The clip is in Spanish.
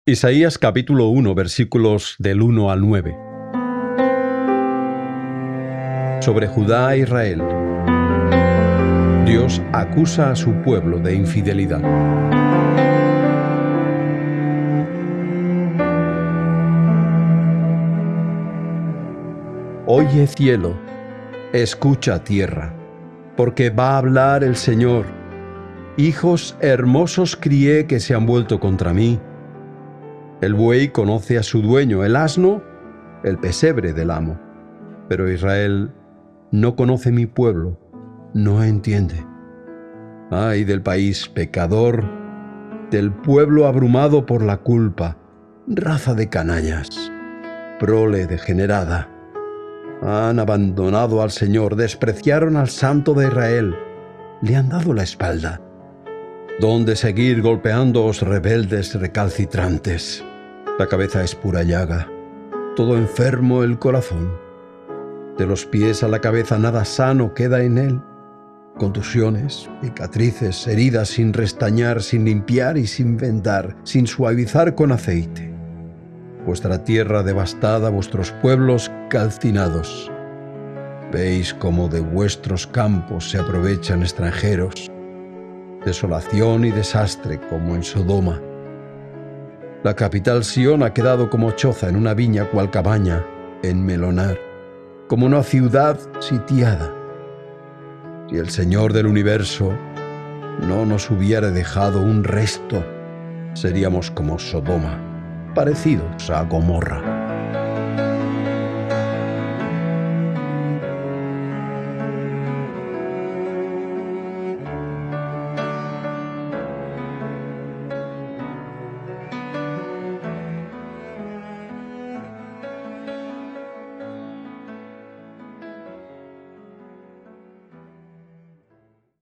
Isaías capítulo 1, versículos del 1 al 9. Sobre Judá e Israel. Dios acusa a su pueblo de infidelidad. Oye cielo, escucha tierra, porque va a hablar el Señor. Hijos hermosos crié que se han vuelto contra mí. El buey conoce a su dueño, el asno, el pesebre del amo. Pero Israel no conoce mi pueblo, no entiende. Ay del país pecador, del pueblo abrumado por la culpa, raza de canallas, prole degenerada. Han abandonado al Señor, despreciaron al Santo de Israel, le han dado la espalda. ¿Dónde seguir golpeándoos, rebeldes recalcitrantes? La cabeza es pura llaga, todo enfermo el corazón. De los pies a la cabeza nada sano queda en él. Contusiones, cicatrices, heridas sin restañar, sin limpiar y sin vendar, sin suavizar con aceite. Vuestra tierra devastada, vuestros pueblos calcinados. Veis cómo de vuestros campos se aprovechan extranjeros. Desolación y desastre como en Sodoma. La capital Sión ha quedado como choza en una viña cual cabaña en melonar, como una ciudad sitiada. Si el Señor del universo no nos hubiera dejado un resto, seríamos como Sodoma, parecidos a Gomorra.